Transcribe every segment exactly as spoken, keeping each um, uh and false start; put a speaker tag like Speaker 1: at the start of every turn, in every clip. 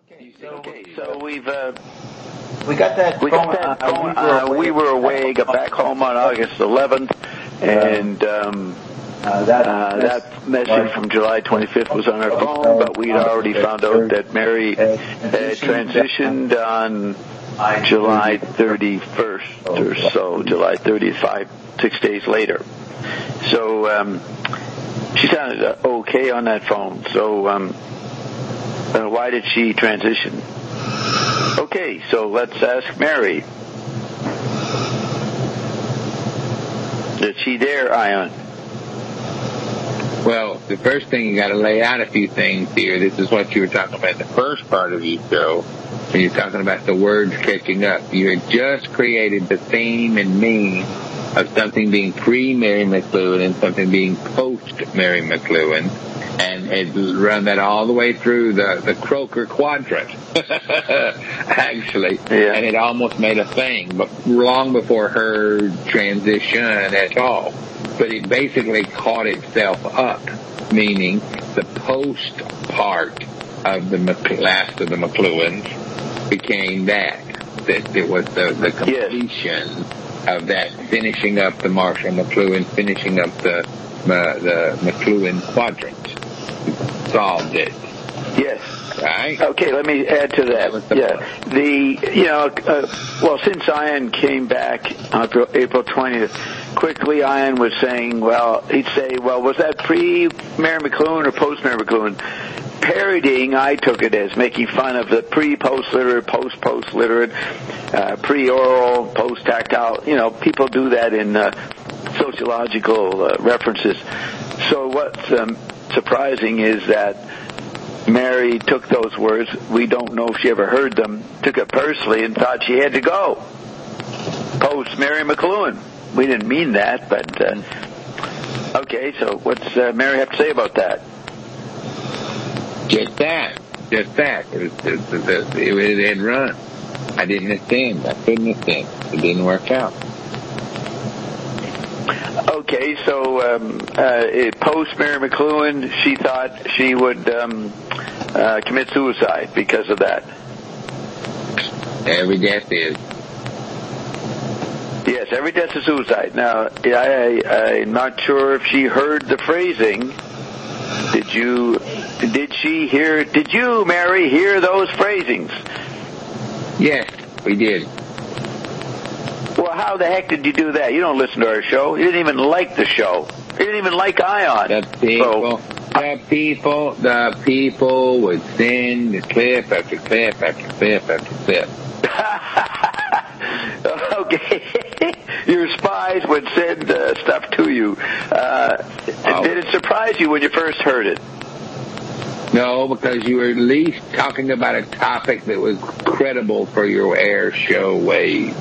Speaker 1: Okay, so we've uh,
Speaker 2: we got that.
Speaker 1: We got that phone. Uh, we were away. Got back home on August eleventh, and um, uh, that uh, that message from July twenty-fifth was on our phone. But we'd already found out that Mary had transitioned on July thirty-first or so, July thirtieth, five six days later. So um, she sounded uh, okay on that phone. So. Um, Uh, why did she transition? Okay, so let's ask Mary. Is she there, Ion?
Speaker 3: Well, the first thing, you got to lay out a few things here. This is what you were talking about in the first part of your show, when you're talking about the words catching up. You had just created the theme and meaning of something being pre-Mary McLuhan and something being post-Mary McLuhan, and had run that all the way through the, the Croker quadrant, actually.
Speaker 1: Yeah.
Speaker 3: And it almost made a thing, but long before her transition at all. But it basically caught itself up, meaning the post part of the last of the McLuhans became that. That it was the, the completion yes. of that, finishing up the Marshall McLuhan, finishing up the uh, the McLuhan quadrant. Solved it.
Speaker 1: Yes.
Speaker 3: Right.
Speaker 1: Okay, let me add to that.
Speaker 3: The
Speaker 1: yeah. Point. The, you know, uh, well, since Ian came back on April twentieth, quickly Ian was saying, well, he'd say, well, was that pre-Mary McLuhan or post-Mary McLuhan? Parodying, I took it as making fun of the pre-post-literate, post-post-literate, uh, pre-oral, post-tactile. You know, people do that in uh, sociological uh, references. So what's um, surprising is that Mary took those words, we don't know if she ever heard them, took it personally and thought she had to go. Post Mary McLuhan. We didn't mean that, but uh, okay, so what's uh, Mary have to say about that?
Speaker 3: Just that. Just that. It, was, it, it, it, it had run. I didn't attend. I couldn't attend. It didn't work out.
Speaker 1: Okay, so um, uh, post Mary McLuhan, she thought she would um, uh, commit suicide because of that.
Speaker 3: Every death is.
Speaker 1: Yes, every death is suicide. Now, I, I, I'm not sure if she heard the phrasing. Did you? Did she hear? Did you, Mary, hear those phrasings?
Speaker 3: Yes, we did.
Speaker 1: Well, how the heck did you do that? You don't listen to our show. You didn't even like the show. You didn't even like Ion.
Speaker 3: The people, so, the people, the people would send clip after clip after clip after clip.
Speaker 1: Okay. Your spies would send uh, stuff to you. Uh, oh. Did it surprise you when you first heard it?
Speaker 3: No, because you were at least talking about a topic that was credible for your air show wave.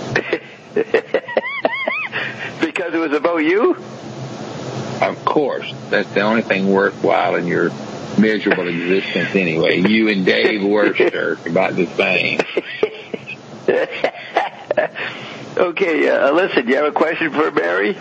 Speaker 1: Because it was about you?
Speaker 3: Of course. That's the only thing worthwhile in your miserable existence anyway. You and Dave Worcester about the same.
Speaker 1: Okay, uh, listen, you have a question for Mary?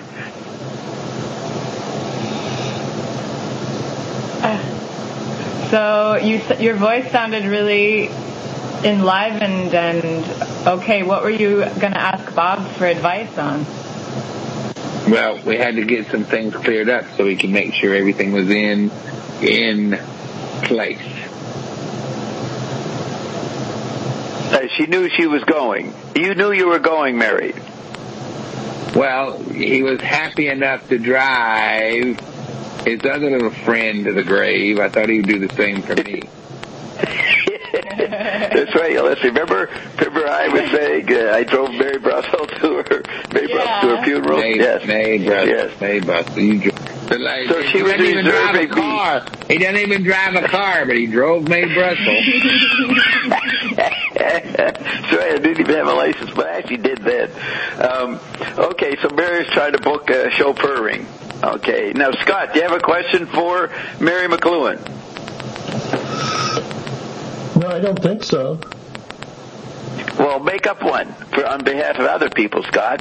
Speaker 4: Uh, so you, your voice sounded really enlivened and okay. What were you going to ask Bob for advice on?
Speaker 3: Well, we had to get some things cleared up so we could make sure everything was in in place.
Speaker 1: Uh, she knew she was going. You knew you were going, Mary.
Speaker 3: Well, he was happy enough to drive his other little friend to the grave. I thought he would do the same for me.
Speaker 1: That's right. Listen, remember, remember I was saying uh, I drove Mary Brussel to her, Mary
Speaker 4: yeah.
Speaker 1: Brussel to her funeral.
Speaker 3: May,
Speaker 1: yes,
Speaker 3: May Brussel.
Speaker 1: Yes,
Speaker 3: May Brussel. You drove. So, like,
Speaker 1: so she
Speaker 3: he
Speaker 1: was
Speaker 3: doesn't even drive a
Speaker 1: me.
Speaker 3: car. He doesn't even drive a car, but he drove May Brussel.
Speaker 1: So I didn't even have a license, but I actually did then. Um, okay, so Mary's trying to book a chauffeuring. Okay, now Scott, do you have a question for Mary McLuhan?
Speaker 5: No, I don't think so.
Speaker 1: Well, make up one for on behalf of other people, Scott.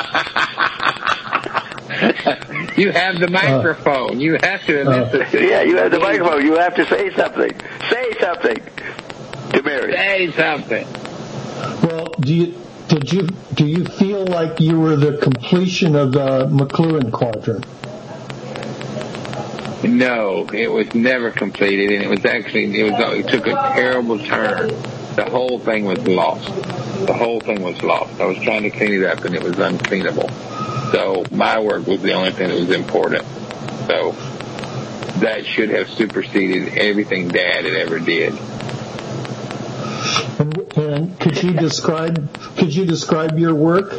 Speaker 3: You have the microphone. Uh, you have to admit
Speaker 5: uh,
Speaker 3: this.
Speaker 1: Yeah, you have the microphone. You have to say something. Say something. to Mary.
Speaker 3: Say something.
Speaker 5: Well, do you did you do you feel like you were the completion of the McLuhan quadrant?
Speaker 3: No, it was never completed, and it was actually, it was, it took a terrible turn. The whole thing was lost. The whole thing was lost. I was trying to clean it up, and it was uncleanable. So my work was the only thing that was important. So that should have superseded everything Dad had ever did.
Speaker 5: And, and could you describe could you describe your work?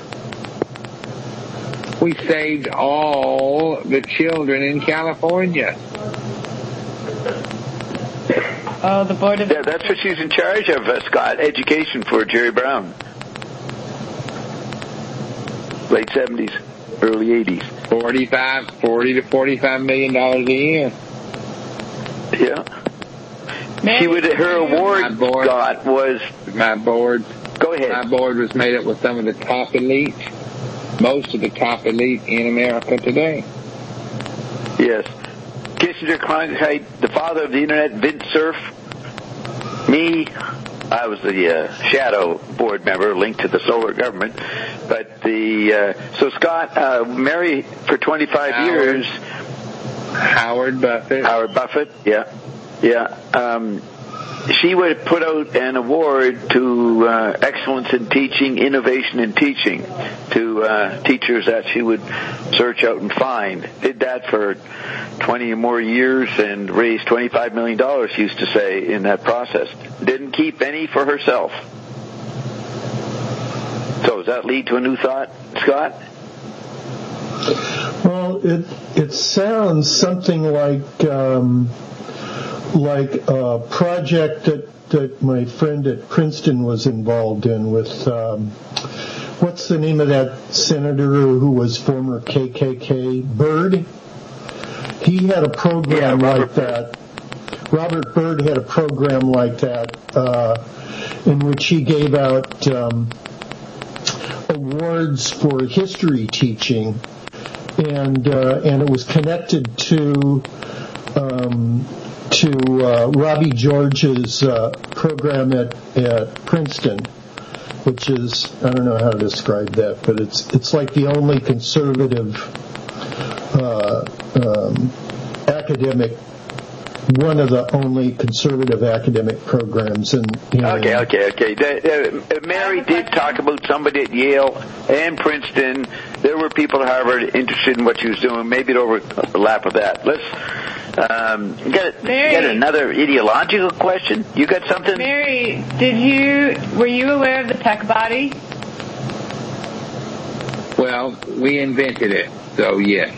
Speaker 3: We saved all the children in California.
Speaker 4: Oh, the board of...
Speaker 1: Yeah, that's what she's in charge of, uh, Scott. Education for Jerry Brown. Late seventies, early eighties.
Speaker 3: Forty-five, forty to forty-five million dollars a year.
Speaker 1: Yeah.
Speaker 4: Mary,
Speaker 1: She would. Her award
Speaker 3: board,
Speaker 1: got was.
Speaker 3: My board.
Speaker 1: Go ahead.
Speaker 3: My board was made up with some of the top elite, most of the top elite in America today.
Speaker 1: Yes. Kissinger, Cronkite, the father of the internet, Vint Cerf. Me, I was the uh, shadow board member linked to the solar government. But the uh, so Scott, uh, Mary for twenty-five
Speaker 3: Howard,
Speaker 1: years.
Speaker 3: Howard Buffett.
Speaker 1: Howard Buffett, yeah, yeah. Um, she would put out an award to uh, excellence in teaching, innovation in teaching, to uh, teachers that she would search out and find. Did that for twenty or more years and raised twenty-five million dollars, she used to say, in that process. Didn't keep any for herself. So does that lead to a new thought, Scott?
Speaker 5: Well, it it sounds something like um, like a project that, that my friend at Princeton was involved in with um, what's the name of that senator who was former K K K? Byrd. He had a program
Speaker 1: yeah,
Speaker 5: like that. Robert Byrd had a program like that uh, in which he gave out um, awards for history teaching. And uh, and it was connected to um, to uh, Robbie George's uh, program at at Princeton, which is, I don't know how to describe that, but it's it's like the only conservative uh, um, academic, one of the only conservative academic programs in. in
Speaker 1: okay, okay, okay. The, uh, Mary did talk about somebody at Yale and Princeton. There were people at Harvard interested in what she was doing. Maybe it overlap with that. Let's um, get, get another ideological question. You got something?
Speaker 4: Mary, did you were you aware of the tech body?
Speaker 3: Well, we invented it, so yes.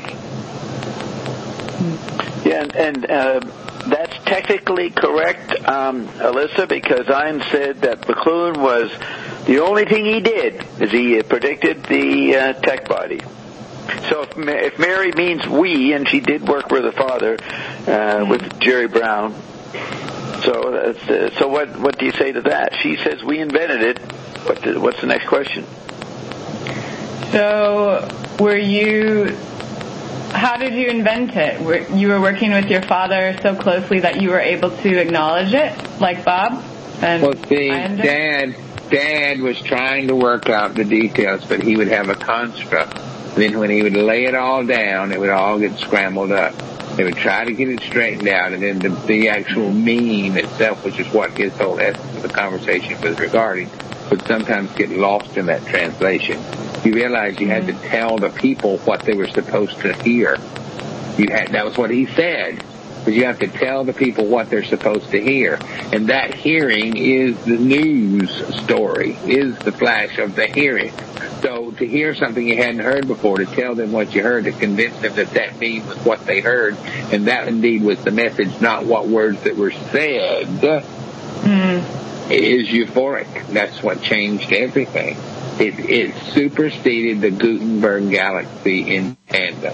Speaker 1: Yeah, and, and uh, that's technically correct, um, Alyssa, because Ein said that McLuhan was the only thing he did is he predicted the uh, tech body. So if, if Mary means we, and she did work with her father, uh, with Jerry Brown. So, uh, so what what do you say to that? She says we invented it. What the, what's the next question?
Speaker 4: So were you? How did you invent it? Were, you were working with your father so closely that you were able to acknowledge it, like Bob? And
Speaker 3: well, see, Dad, Dad was trying to work out the details, but he would have a construct. Then when he would lay it all down, it would all get scrambled up. They would try to get it straightened out, and then the, the actual meaning itself, which is what his whole essence of the conversation was regarding, would sometimes get lost in that translation. You realize you had to tell the people what they were supposed to hear. You had, that was what he said. But you have to tell the people what they're supposed to hear. And that hearing is the news story, is the flash of the hearing. So to hear something you hadn't heard before, to tell them what you heard, to convince them that that means was what they heard, and that indeed was the message, not what words that were said, mm. is euphoric. That's what changed everything. It, it superseded the Gutenberg galaxy in tandem.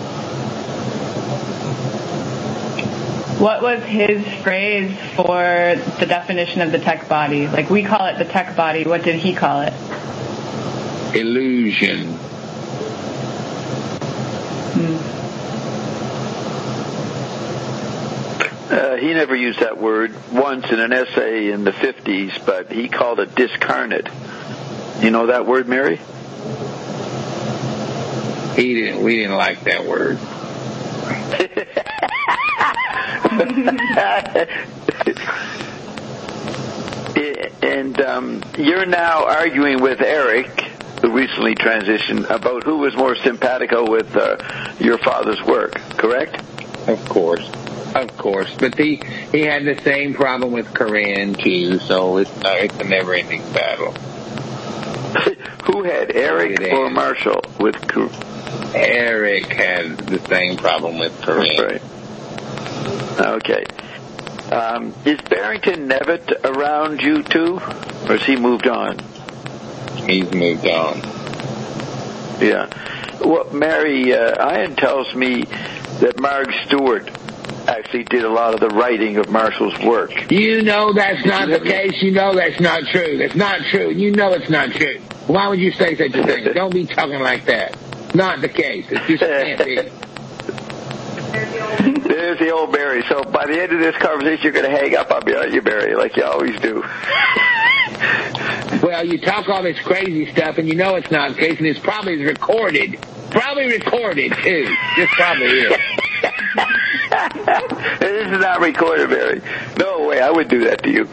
Speaker 4: What was his phrase for the definition of the tech body? Like, we call it the tech body. What did he call it?
Speaker 3: Illusion.
Speaker 4: Hmm.
Speaker 1: Uh, he never used that word once in an essay in the fifties, but he called it discarnate. You know that word, Mary?
Speaker 3: He didn't. We didn't like that word.
Speaker 1: And um, you're now arguing with Eric, who recently transitioned, about who was more simpatico with uh, your father's work, correct?
Speaker 3: Of course. Of course. But he, he had the same problem with Corinne, too, so it's, uh, it's a never-ending battle.
Speaker 1: Who had, Eric or Marshall? With Cor-
Speaker 3: Eric had the same problem with Corinne.
Speaker 1: Right. Okay. Um, is Barrington Nevitt around you, too? Or has he moved on?
Speaker 3: He's moved on.
Speaker 1: Yeah. Well, Mary, uh, Ian tells me that Marg Stewart actually did a lot of the writing of Marshall's work.
Speaker 3: You know that's not the case. You know that's not true. That's not true. You know it's not true. Why would you say such a thing? Don't be talking like that. Not the case. It just can't be.
Speaker 1: There's the old Barry. So by the end of this conversation, you're going to hang up on me, aren't you, Barry, like you always do?
Speaker 3: Well, you talk all this crazy stuff, and you know it's not the case, and it's probably recorded. Probably recorded, too. Just probably is.
Speaker 1: This is not recorded, Barry. No way, I would do that to you.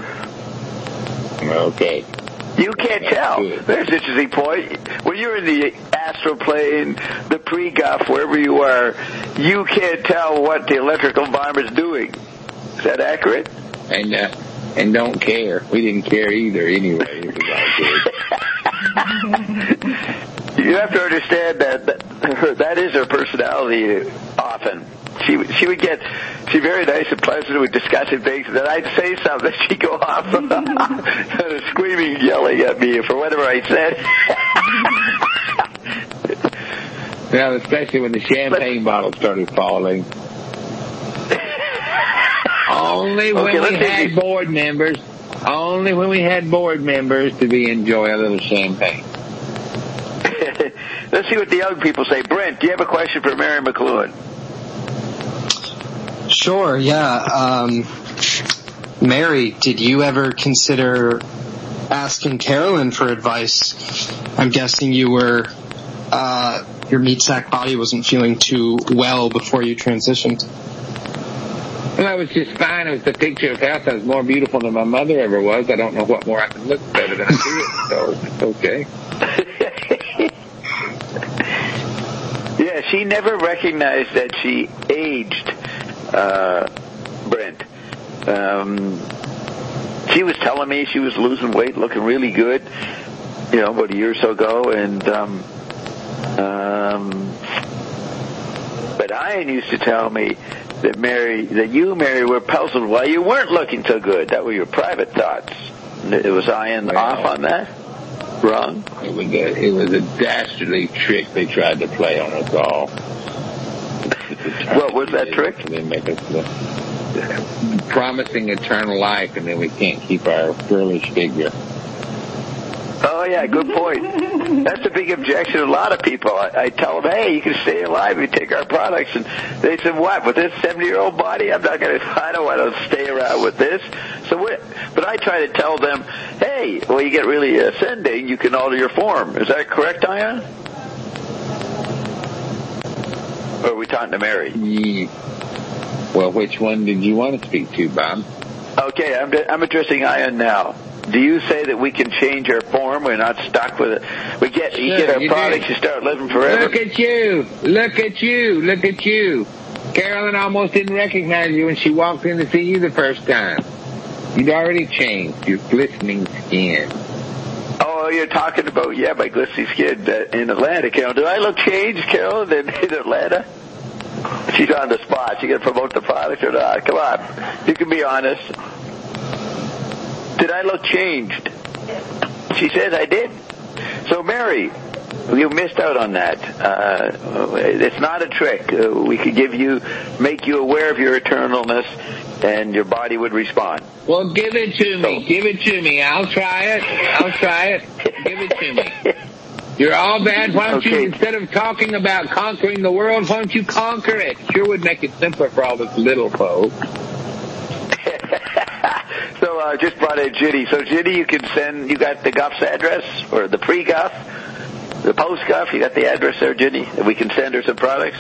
Speaker 3: Okay.
Speaker 1: You can't tell. There's an interesting point. When you're in the astral plane, the pre-guff, wherever you are, you can't tell what the electrical environment's doing. Is that accurate?
Speaker 3: And uh, and don't care. We didn't care either anyway. It was all good.
Speaker 1: You have to understand that that, her, that is her personality often. She she would get, she's very nice and pleasant with discussing things, and then I'd say something, she'd go off kind of screaming, yelling at me for whatever I said.
Speaker 3: Well, especially when the champagne but, bottle started falling. Only when
Speaker 1: okay,
Speaker 3: we had see. board members, only when we had board members to be enjoy a little champagne.
Speaker 1: Let's see what the young people say. Brent, do you have a question for Mary McLuhan?
Speaker 6: Sure, yeah. Um, Mary, did you ever consider asking Carolyn for advice? I'm guessing you were, uh, your meat sack body wasn't feeling too well before you transitioned.
Speaker 3: Well, I was just fine. It was the picture of health. I was more beautiful than my mother ever was. I don't know what more I could look better than I do, so it's okay.
Speaker 1: Yeah, she never recognized that she aged. Uh, Brent. Um, she was telling me she was losing weight, looking really good, you know, about a year or so ago, and um, um, but Ian used to tell me that Mary, that you, Mary, were puzzled why you weren't looking so good. That were your private thoughts. It was Ian well, off on that? Wrong?
Speaker 3: It was a, it was a dastardly trick they tried to play on us all.
Speaker 1: What was that trick?
Speaker 3: They make us uh, promising eternal life, and then we can't keep our girlish figure.
Speaker 1: Oh, yeah, good point. That's a big objection to a lot of people. I, I tell them, hey, you can stay alive if you take our products. And they said, what, with this seventy-year-old body? I'm not going to, I don't want to stay around with this. So, what, but I try to tell them, hey, well, you get really ascending, you can alter your form. Is that correct, Ian? Or are we talking to Mary?
Speaker 3: Yeah. Well, which one did you want to speak to, Bob?
Speaker 1: Okay, I'm, I'm addressing Ian now. Do you say that we can change our form? We're not stuck with it. We get, you
Speaker 3: sure,
Speaker 1: get our
Speaker 3: you
Speaker 1: products,
Speaker 3: do.
Speaker 1: You start living forever.
Speaker 3: Look at you. Look at you. Look at you. Carolyn almost didn't recognize you when she walked in to see you the first time. You'd already changed your glistening skin.
Speaker 1: Oh, you're talking about, yeah, my glistening skin uh, in Atlanta, Carol. Do I look changed, Carol, in, in Atlanta? She's on the spot. She can promote the product or not. Come on. You can be honest. Did I look changed? She says I did. So, Mary, you missed out on that. Uh, it's not a trick. Uh, we could give you, make you aware of your eternalness, and your body would respond.
Speaker 3: Well, give it to me. So, give it to me. I'll try it. I'll try it. Give it to me. You're all bad. Why don't okay. you, instead of talking about conquering the world, why don't you conquer it? Sure would make it simpler for all this little folks.
Speaker 1: So I uh, just brought in Ginny. So Ginny, you can send, you got the Guff's address, or the pre-Guff, the post-Guff, you got the address there, Ginny, that we can send her some products?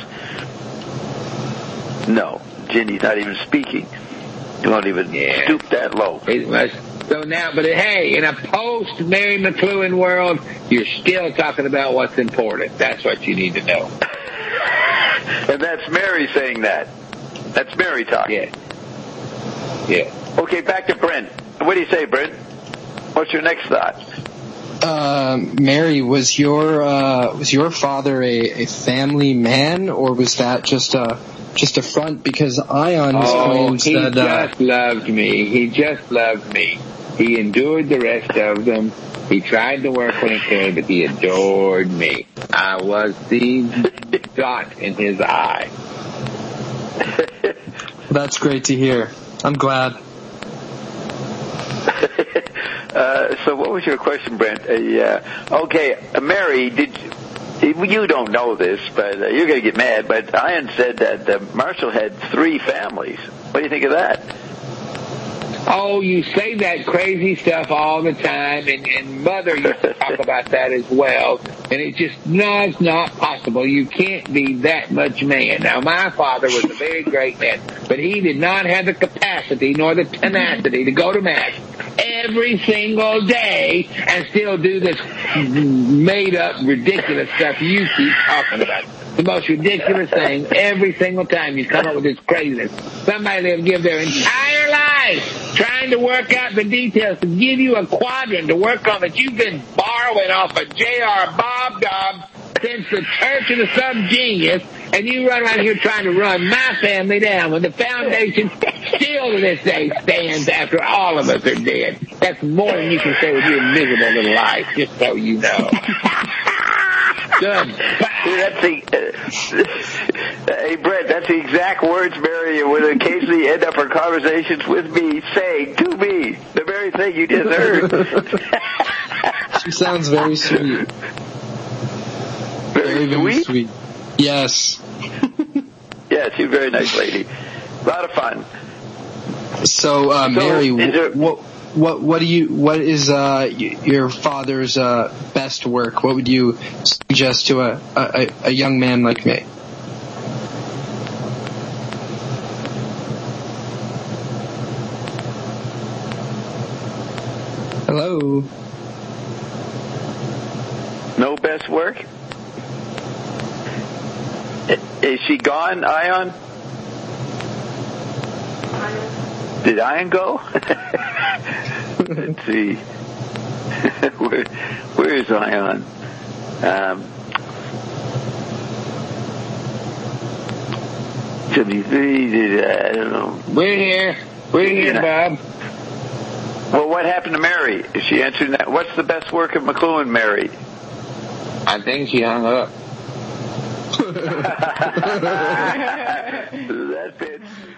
Speaker 1: No, Ginny's not even speaking. You won't even yeah. stoop that low.
Speaker 3: It must. So now, but hey, in a post-Mary McLuhan world, you're still talking about what's important. That's what you need to know.
Speaker 1: And that's Mary saying that. That's Mary talking.
Speaker 3: Yeah. Yeah.
Speaker 1: Okay, back to Brent. What do you say, Brent? What's your next thought?
Speaker 6: Uh, Mary, was your uh, was your father a, a family man, or was that just a just a front? Because Ion
Speaker 3: oh,
Speaker 6: claims
Speaker 3: he
Speaker 6: that uh,
Speaker 3: just loved me. He just loved me. He endured the rest of them. He tried to work when he could, but he adored me. I was the dot in his eye.
Speaker 6: That's great to hear. I'm glad.
Speaker 1: uh, so what was your question, Brent? Uh, yeah. Okay, uh, Mary, did you, you don't know this, but uh, you're going to get mad, but Ian said that uh, Marshall had three families. What do you think of that?
Speaker 3: Oh, you say that crazy stuff all the time, and, and Mother used to talk about that as well, and it just, no, it's not possible. You can't be that much man. Now, my father was a very great man, but he did not have the capacity nor the tenacity to go to Mass every single day and still do this made-up, ridiculous stuff you keep talking about. The most ridiculous thing every single time you come up with this craziness. Somebody that'll give their entire life trying to work out the details to give you a quadrant to work on that you've been borrowing off of J R Bob Dobbs since the Church of the Subgenius, and you run around here trying to run my family down when the foundation still to this day stands after all of us are dead. That's more than you can say with your miserable little life, just so you know. Good.
Speaker 1: That's the, uh, hey, Brett, that's the exact words Mary would occasionally end up her conversations with me saying to me. The very thing you just heard.
Speaker 6: She sounds very sweet.
Speaker 1: Very,
Speaker 6: very
Speaker 1: sweet?
Speaker 6: sweet. Yes.
Speaker 1: Yeah, she's a very nice lady. A lot of fun.
Speaker 6: So, uh,
Speaker 1: so
Speaker 6: Mary,
Speaker 1: there,
Speaker 6: what, what, what do you, what is, uh, your father's, uh, best work? What would you suggest to a, a, a young man like me? Hello?
Speaker 1: No best work? Is she gone, Ion? Did Ion go? Let's see. where, where is Ion? Um, seventy-three, I don't know.
Speaker 3: We're here. We're here, Bob.
Speaker 1: Well, what happened to Mary? Is she answering that? What's the best work of McLuhan, Mary?
Speaker 3: I think she hung up.
Speaker 1: That's it.